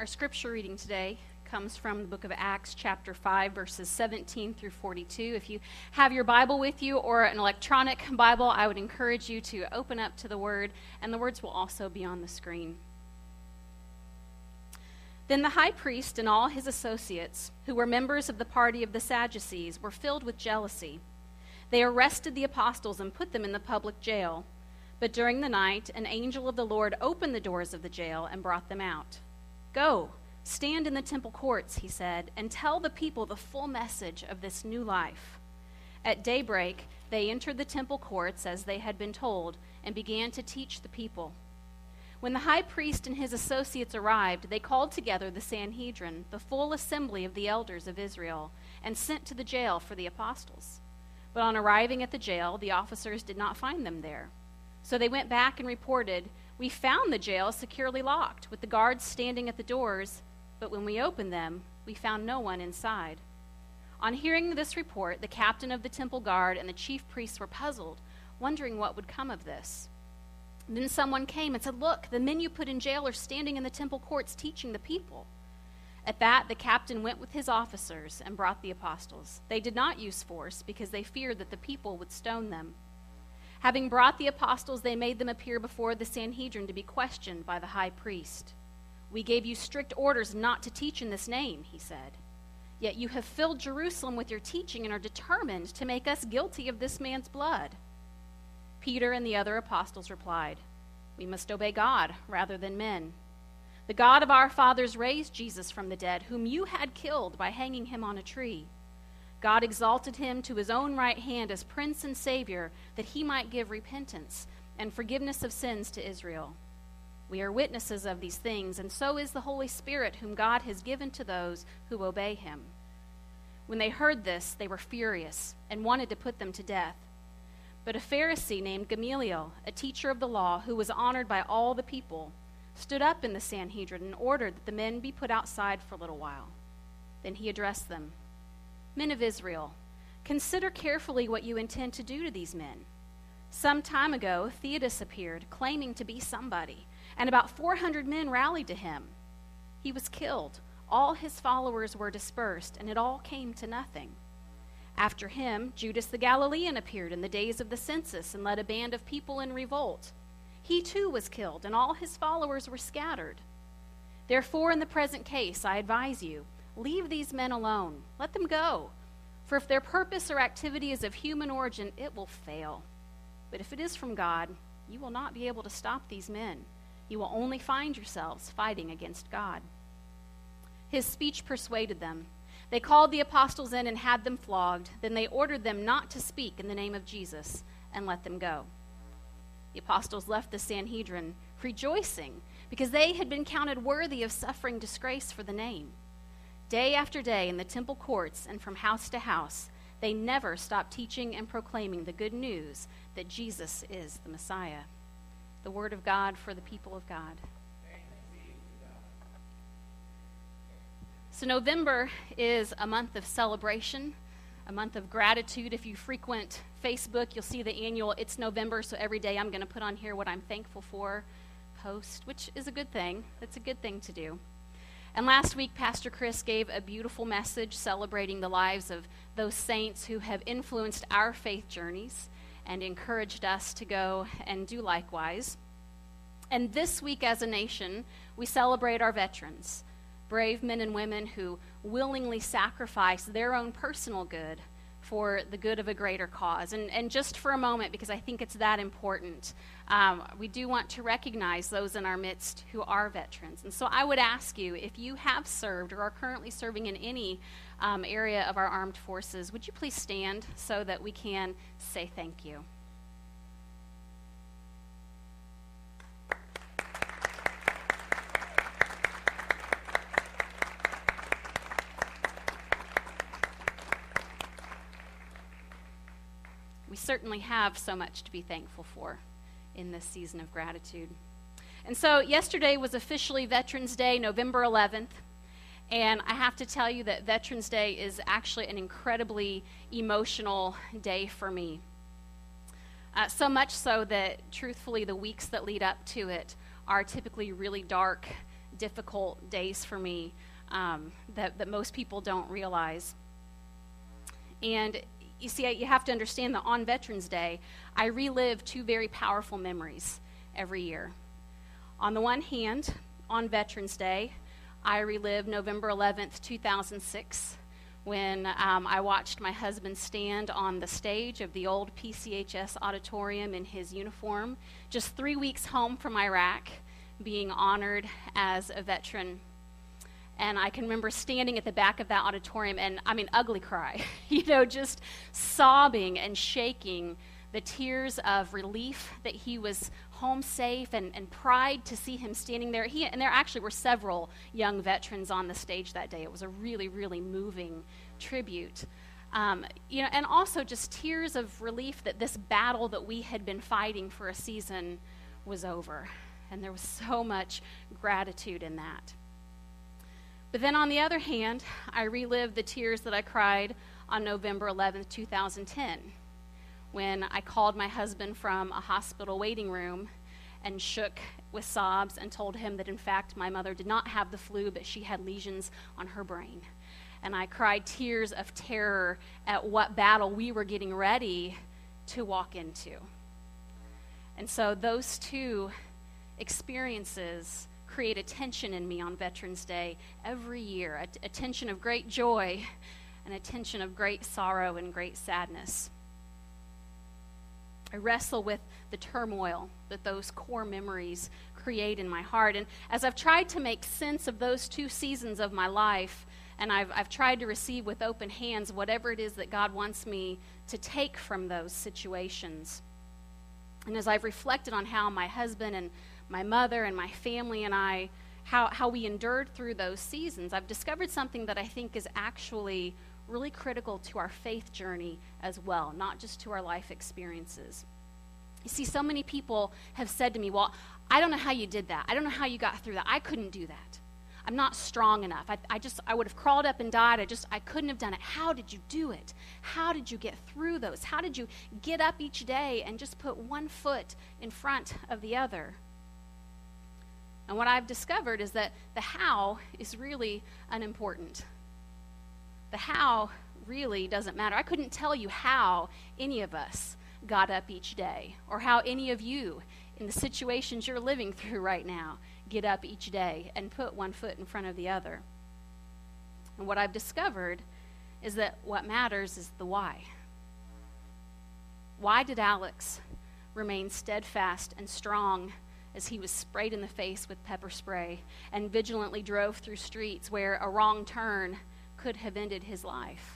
Our scripture reading today comes from the book of Acts, chapter 5, verses 17 through 42. If you have your Bible with you or an electronic Bible, I would encourage you to open up to the Word, and the words will also be on the screen. Then the high priest and all his associates, who were members of the party of the Sadducees, were filled with jealousy. They arrested the apostles and put them in the public jail. But during the night, an angel of the Lord opened the doors of the jail and brought them out. "Go, stand in the temple courts," he said, "and tell the people the full message of this new life." At daybreak, they entered the temple courts as they had been told and began to teach the people. When the high priest and his associates arrived, they called together the Sanhedrin, the full assembly of the elders of Israel, and sent to the jail for the apostles. But on arriving at the jail, the officers did not find them there. So they went back and reported, "We found the jail securely locked, with the guards standing at the doors, but when we opened them, we found no one inside." On hearing this report, the captain of the temple guard and the chief priests were puzzled, wondering what would come of this. Then someone came and said, "Look, the men you put in jail are standing in the temple courts teaching the people." At that, the captain went with his officers and brought the apostles. They did not use force because they feared that the people would stone them. Having brought the apostles, they made them appear before the Sanhedrin to be questioned by the high priest. "We gave you strict orders not to teach in this name," he said. "Yet you have filled Jerusalem with your teaching and are determined to make us guilty of this man's blood." Peter and the other apostles replied, "We must obey God rather than men. The God of our fathers raised Jesus from the dead, whom you had killed by hanging him on a tree. God exalted him to his own right hand as Prince and Savior, that he might give repentance and forgiveness of sins to Israel. We are witnesses of these things, and so is the Holy Spirit, whom God has given to those who obey him." When they heard this, they were furious and wanted to put them to death. But a Pharisee named Gamaliel, a teacher of the law, who was honored by all the people, stood up in the Sanhedrin and ordered that the men be put outside for a little while. Then he addressed them. "Men of Israel, consider carefully what you intend to do to these men. Some time ago, Theudas appeared, claiming to be somebody, and about 400 men rallied to him. He was killed, all his followers were dispersed, and it all came to nothing. After him, Judas the Galilean appeared in the days of the census and led a band of people in revolt. He too was killed, and all his followers were scattered. Therefore, in the present case, I advise you, leave these men alone. Let them go. For if their purpose or activity is of human origin, it will fail. But if it is from God, you will not be able to stop these men. You will only find yourselves fighting against God." His speech persuaded them. They called the apostles in and had them flogged. Then they ordered them not to speak in the name of Jesus and let them go. The apostles left the Sanhedrin, rejoicing because they had been counted worthy of suffering disgrace for the name. Day after day in the temple courts and from house to house, they never stopped teaching and proclaiming the good news that Jesus is the Messiah. The word of God for the people of God. So November is a month of celebration, a month of gratitude. If you frequent Facebook, you'll see the annual "It's November, so every day I'm going to put on here what I'm thankful for" post, which is a good thing. It's a good thing to do. And last week, Pastor Chris gave a beautiful message celebrating the lives of those saints who have influenced our faith journeys and encouraged us to go and do likewise. And this week as a nation, we celebrate our veterans, brave men and women who willingly sacrifice their own personal good for the good of a greater cause. And just for a moment, because I think it's that important, we do want to recognize those in our midst who are veterans. And so I would ask you, if you have served or are currently serving in any area of our armed forces, would you please stand so that we can say thank you? We certainly have so much to be thankful for in this season of gratitude. And so yesterday was officially Veterans Day, November 11th. And I have to tell you that Veterans Day is actually an incredibly emotional day for me. So much so that, truthfully, the weeks that lead up to it are typically really dark difficult days for me that most people don't realize. And you see, you have to understand that on Veterans Day, I relive two very powerful memories every year. On the one hand, on Veterans Day, I relive November 11th, 2006, when I watched my husband stand on the stage of the old PCHS auditorium in his uniform, just 3 weeks home from Iraq, being honored as a veteran. And I can remember standing at the back of that auditorium and, ugly cry, just sobbing and shaking, the tears of relief that he was home safe and pride to see him standing there. And there actually were several young veterans on the stage that day. It was a really, really moving tribute. And also just tears of relief that this battle that we had been fighting for a season was over. And there was so much gratitude in that. But then on the other hand, I relived the tears that I cried on November 11th, 2010, when I called my husband from a hospital waiting room and shook with sobs and told him that, in fact, my mother did not have the flu, but she had lesions on her brain. And I cried tears of terror at what battle we were getting ready to walk into. And so those two experiences create a tension in me on Veterans Day every year, a tension of great joy and a tension of great sorrow and great sadness. I wrestle with the turmoil that those core memories create in my heart. And as I've tried to make sense of those two seasons of my life, and I've tried to receive with open hands whatever it is that God wants me to take from those situations. And as I've reflected on how my husband and my mother and my family and I, how we endured through those seasons, I've discovered something that I think is actually really critical to our faith journey as well, not just to our life experiences. You see, so many people have said to me, well, I don't know how you did that. I don't know how you got through that. I couldn't do that. I'm not strong enough. I would have crawled up and died. I couldn't have done it. How did you do it? How did you get through those? How did you get up each day and just put one foot in front of the other? And what I've discovered is that the how is really unimportant. The how really doesn't matter. I couldn't tell you how any of us got up each day, or how any of you in the situations you're living through right now get up each day and put one foot in front of the other. And what I've discovered is that what matters is the why. Why did Alex remain steadfast and strong as he was sprayed in the face with pepper spray and vigilantly drove through streets where a wrong turn could have ended his life?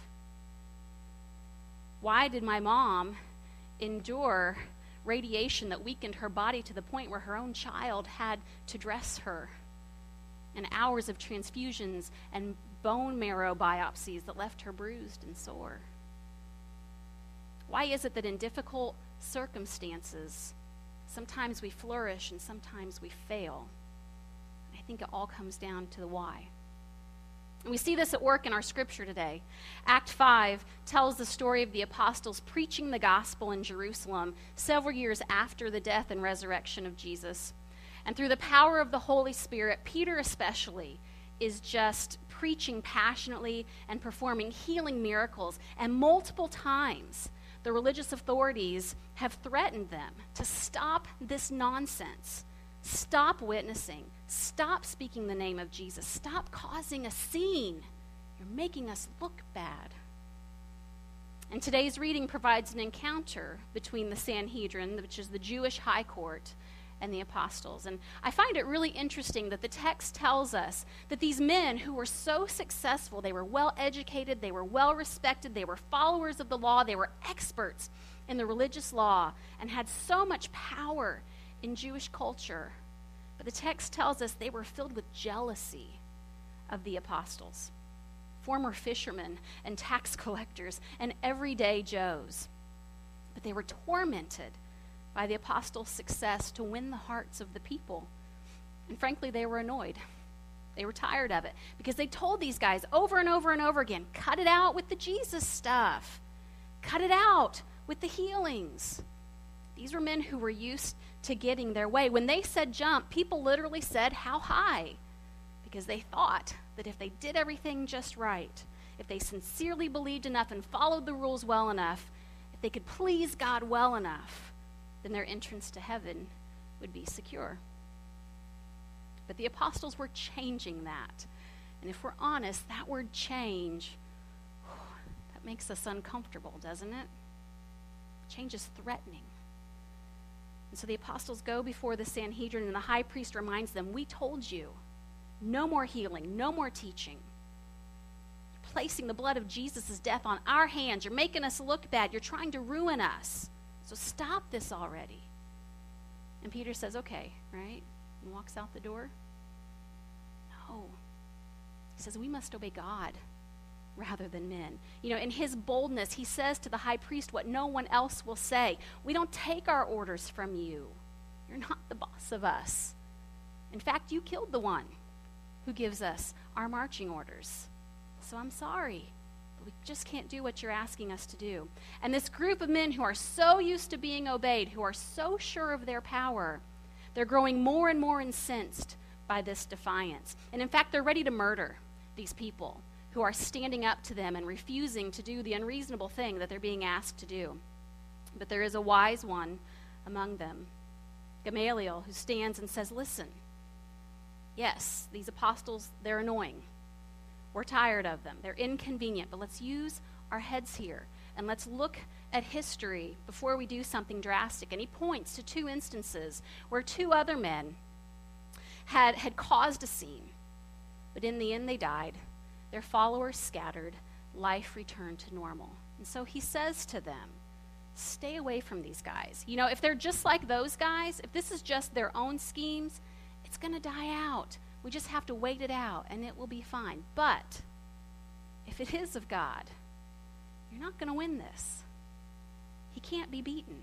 Why did my mom endure radiation that weakened her body to the point where her own child had to dress her, and hours of transfusions and bone marrow biopsies that left her bruised and sore? Why is it that in difficult circumstances, sometimes we flourish and sometimes we fail? I think it all comes down to the why. And we see this at work in our scripture today. Act 5 tells the story of the apostles preaching the gospel in Jerusalem several years after the death and resurrection of Jesus. And through the power of the Holy Spirit, Peter especially is just preaching passionately and performing healing miracles. And multiple times, the religious authorities have threatened them to stop this nonsense. Stop witnessing. Stop speaking the name of Jesus. Stop causing a scene. You're making us look bad. And today's reading provides an encounter between the Sanhedrin, which is the Jewish high court, and the apostles. And I find it really interesting that the text tells us that these men who were so successful, they were well educated, they were well respected, they were followers of the law, they were experts in the religious law, and had so much power in Jewish culture. But the text tells us they were filled with jealousy of the apostles, former fishermen and tax collectors and everyday Joes. But they were tormented by the apostles' success to win the hearts of the people. And frankly, they were annoyed. They were tired of it because they told these guys over and over and over again, cut it out with the Jesus stuff. Cut it out with the healings. These were men who were used to getting their way. When they said jump, people literally said, how high? because they thought that if they did everything just right, if they sincerely believed enough and followed the rules well enough, if they could please God well enough, then their entrance to heaven would be secure. But the apostles were changing that. And if we're honest, that word change, that makes us uncomfortable, doesn't it? Change is threatening. And so the apostles go before the Sanhedrin, and the high priest reminds them, we told you, no more healing, no more teaching. You're placing the blood of Jesus' death on our hands. You're making us look bad. You're trying to ruin us. So stop this already. And Peter says, okay, right? And walks out the door. No. He says, we must obey God rather than men. You know, in his boldness, he says to the high priest what no one else will say. We don't take our orders from you. You're not the boss of us. In fact, you killed the one who gives us our marching orders. So I'm sorry, but we just can't do what you're asking us to do. And this group of men who are so used to being obeyed, who are so sure of their power, they're growing more and more incensed by this defiance. And in fact, they're ready to murder these people who are standing up to them and refusing to do the unreasonable thing that they're being asked to do. But there is a wise one among them, Gamaliel, who stands and says, listen, yes, these apostles, they're annoying. We're tired of them. They're inconvenient, but let's use our heads here and let's look at history before we do something drastic. And he points to two instances where two other men had caused a scene, but in the end they died. Their followers scattered. Life returned to normal. And so he says to them, stay away from these guys. You know, if they're just like those guys, if this is just their own schemes, it's going to die out. We just have to wait it out, and it will be fine. But if it is of God, you're not going to win this. He can't be beaten.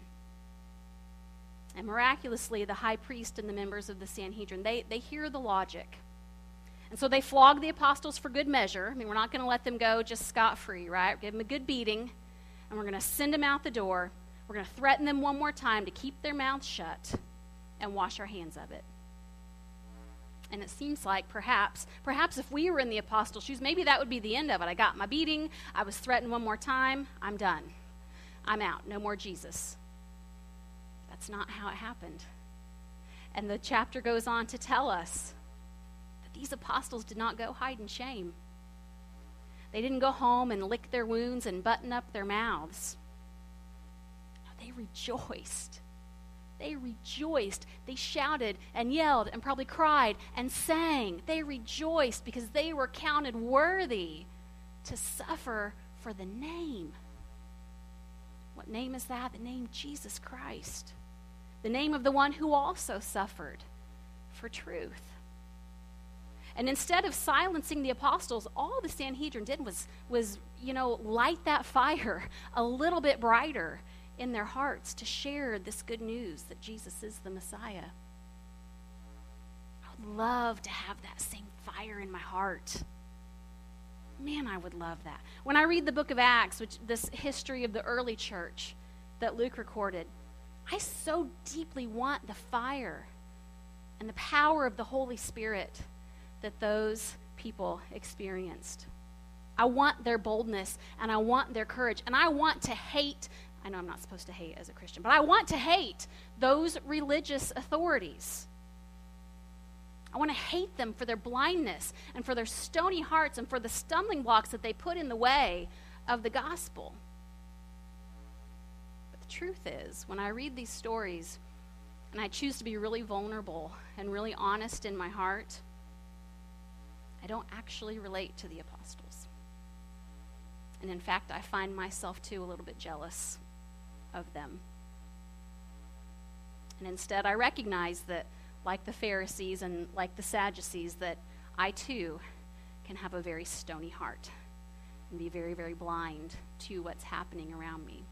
And miraculously, the high priest and the members of the Sanhedrin, they hear the logic. And so they flog the apostles for good measure. I mean, we're not going to let them go just scot-free, right? Give them a good beating, and we're going to send them out the door. We're going to threaten them one more time to keep their mouths shut and wash our hands of it. And it seems like perhaps if we were in the apostles' shoes, maybe that would be the end of it. I got my beating. I was threatened one more time. I'm done. I'm out. No more Jesus. That's not how it happened. And the chapter goes on to tell us that these apostles did not go hide in shame. They didn't go home and lick their wounds and button up their mouths. No, they rejoiced. They rejoiced. They shouted and yelled and probably cried and sang. They rejoiced because they were counted worthy to suffer for the name. What name is that? The name Jesus Christ. The name of the one who also suffered for truth. And instead of silencing the apostles, all the Sanhedrin did was light that fire a little bit brighter in their hearts to share this good news that Jesus is the Messiah. I would love to have that same fire in my heart. Man, I would love that. When I read the book of Acts, which this history of the early church that Luke recorded, I so deeply want the fire and the power of the Holy Spirit that those people experienced. I want their boldness, and I want their courage, and I want to hate, I know I'm not supposed to hate as a Christian, but I want to hate those religious authorities. I want to hate them for their blindness and for their stony hearts and for the stumbling blocks that they put in the way of the gospel. But the truth is, when I read these stories and I choose to be really vulnerable and really honest in my heart, I don't actually relate to the apostles. And in fact, I find myself too a little bit jealous of them. And instead, I recognize that, like the Pharisees and like the Sadducees, that I too can have a very stony heart and be very, very blind to what's happening around me.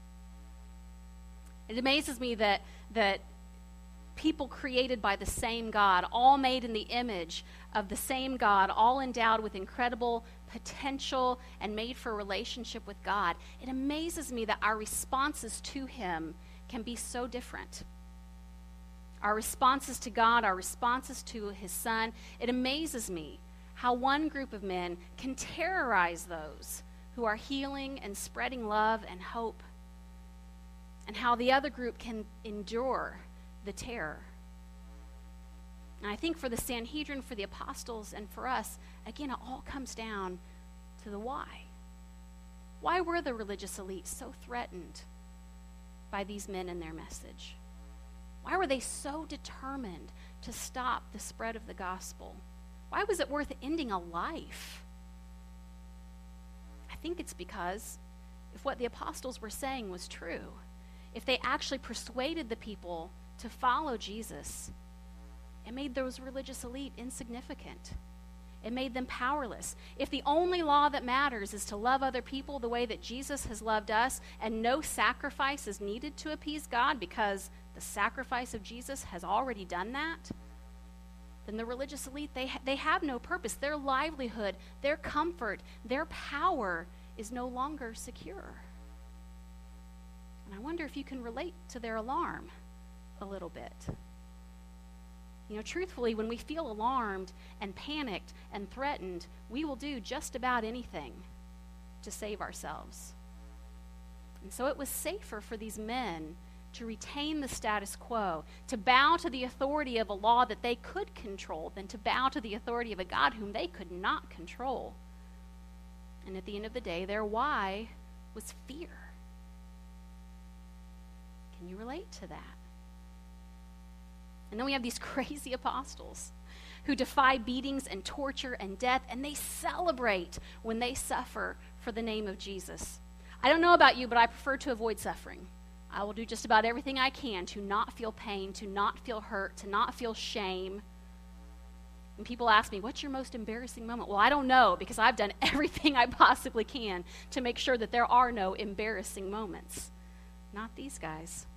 It amazes me that people created by the same God, all made in the image of the same God, all endowed with incredible potential and made for a relationship with God, it amazes me that our responses to him can be so different. our responses to God, our responses to his Son. It amazes me how one group of men can terrorize those who are healing and spreading love and hope, and how the other group can endure the terror. And I think for the Sanhedrin, for the apostles, and for us, again, it all comes down to the why. Why were the religious elites so threatened by these men and their message? Why were they so determined to stop the spread of the gospel? Why was it worth ending a life? I think it's because if what the apostles were saying was true, if they actually persuaded the people to follow Jesus, it made those religious elite insignificant. It made them powerless. If the only law that matters is to love other people the way that Jesus has loved us, and no sacrifice is needed to appease God because the sacrifice of Jesus has already done that, then the religious elite, they have no purpose. Their livelihood, their comfort, their power is no longer secure. And I wonder if you can relate to their alarm a little bit. You know, truthfully, when we feel alarmed and panicked and threatened, we will do just about anything to save ourselves. And so it was safer for these men to retain the status quo, to bow to the authority of a law that they could control, than to bow to the authority of a God whom they could not control. And at the end of the day, their why was fear. Can you relate to that? And then we have these crazy apostles who defy beatings and torture and death, and they celebrate when they suffer for the name of Jesus. I don't know about you, but I prefer to avoid suffering. I will do just about everything I can to not feel pain, to not feel hurt, to not feel shame. And people ask me, what's your most embarrassing moment? Well, I don't know, because I've done everything I possibly can to make sure that there are no embarrassing moments. Not these guys.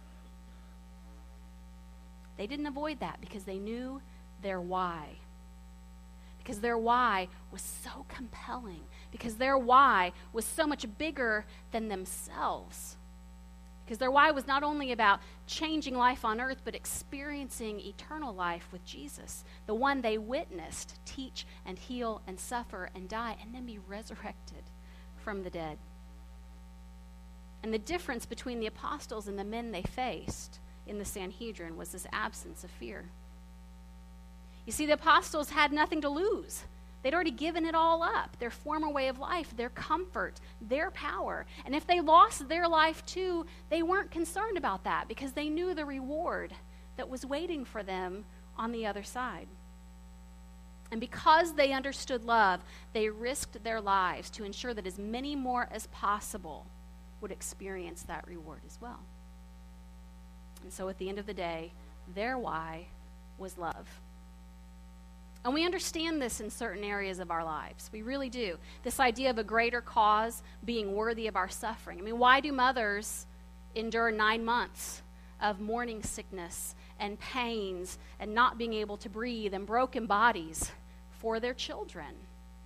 They didn't avoid that because they knew their why. Because their why was so compelling. Because their why was so much bigger than themselves. Because their why was not only about changing life on earth, but experiencing eternal life with Jesus, the one they witnessed teach and heal and suffer and die and then be resurrected from the dead. And the difference between the apostles and the men they faced in the Sanhedrin was this absence of fear. You see, the apostles had nothing to lose. They'd already given it all up, their former way of life, their comfort, their power. And if they lost their life too, they weren't concerned about that because they knew the reward that was waiting for them on the other side. And because they understood love, they risked their lives to ensure that as many more as possible would experience that reward as well. And so at the end of the day, their why was love. And we understand this in certain areas of our lives. We really do. This idea of a greater cause being worthy of our suffering. I mean, why do mothers endure 9 months of morning sickness and pains and not being able to breathe and broken bodies for their children?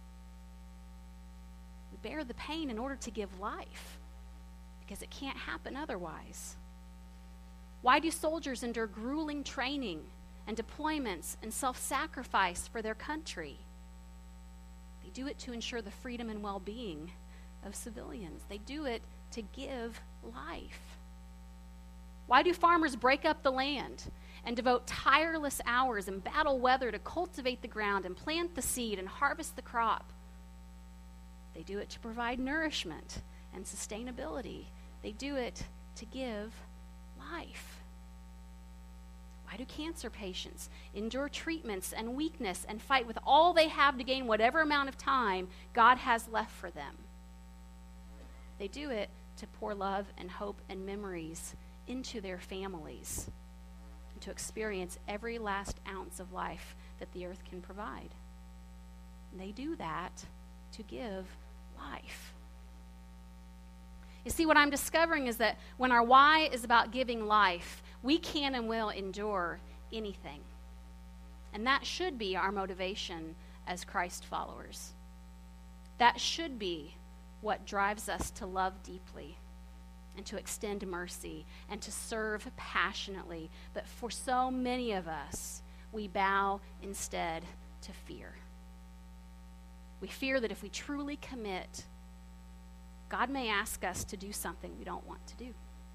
We bear the pain in order to give life because it can't happen otherwise. Why do soldiers endure grueling training and deployments and self-sacrifice for their country? They do it to ensure the freedom and well-being of civilians. They do it to give life. Why do farmers break up the land and devote tireless hours in battle weather to cultivate the ground and plant the seed and harvest the crop? They do it to provide nourishment and sustainability. They do it to give life. Why do cancer patients endure treatments and weakness and fight with all they have to gain whatever amount of time God has left for them? They do it to pour love and hope and memories into their families and to experience every last ounce of life that the earth can provide. And they do that to give life. You see, what I'm discovering is that when our why is about giving life, we can and will endure anything. And that should be our motivation as Christ followers. That should be what drives us to love deeply and to extend mercy and to serve passionately. But for so many of us, we bow instead to fear. We fear that if we truly commit, God may ask us to do something we don't want to do.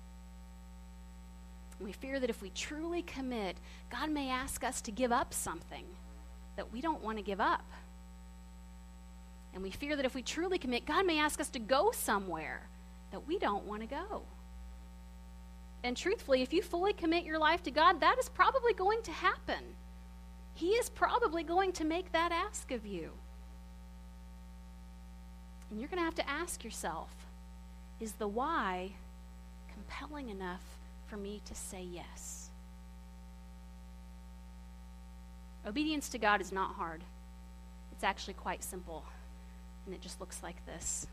We fear that if we truly commit, God may ask us to give up something that we don't want to give up. And we fear that if we truly commit, God may ask us to go somewhere that we don't want to go. And truthfully, if you fully commit your life to God, that is probably going to happen. He is probably going to make that ask of you. And you're going to have to ask yourself, is the why compelling enough for me to say yes? Obedience to God is not hard. It's actually quite simple. And it just looks like this.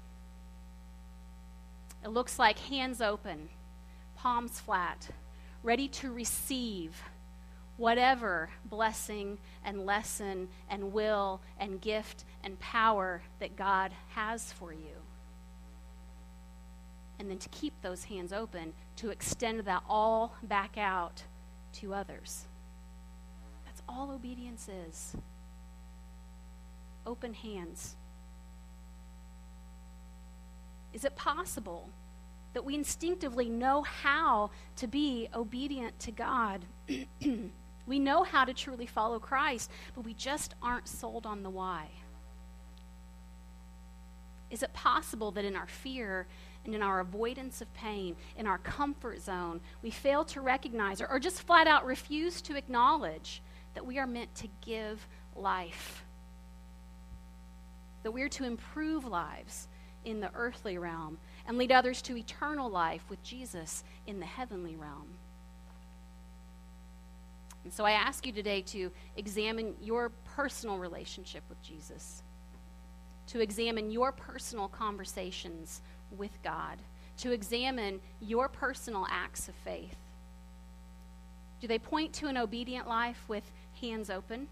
It looks like hands open, palms flat, ready to receive whatever blessing and lesson and will and gift and power that God has for you. And then to keep those hands open, to extend that all back out to others. That's all obedience is. Open hands. Is it possible that we instinctively know how to be obedient to God? We know how to truly follow Christ, but we just aren't sold on the why. Is it possible that in our fear and in our avoidance of pain, in our comfort zone, we fail to recognize or just flat out refuse to acknowledge that we are meant to give life, that we're to improve lives in the earthly realm and lead others to eternal life with Jesus in the heavenly realm? And so I ask you today to examine your personal relationship with Jesus, to examine your personal conversations with God, to examine your personal acts of faith. Do they point to an obedient life with hands open?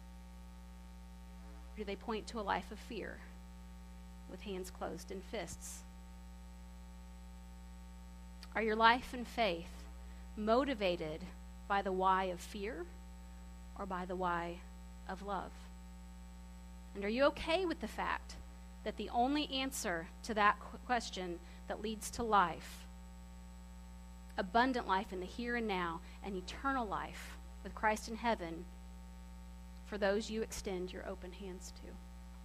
Or do they point to a life of fear with hands closed and fists? Are your life and faith motivated by the why of fear or by the why of love? And are you okay with the fact that the only answer to that question that leads to life, abundant life in the here and now, and eternal life with Christ in heaven, for those you extend your open hands to?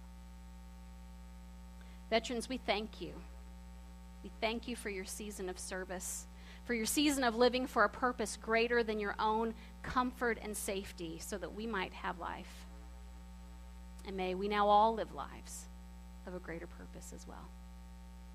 Veterans, we thank you. We thank you for your season of service, for your season of living for a purpose greater than your own comfort and safety, so that we might have life. And may we now all live lives of a greater purpose as well.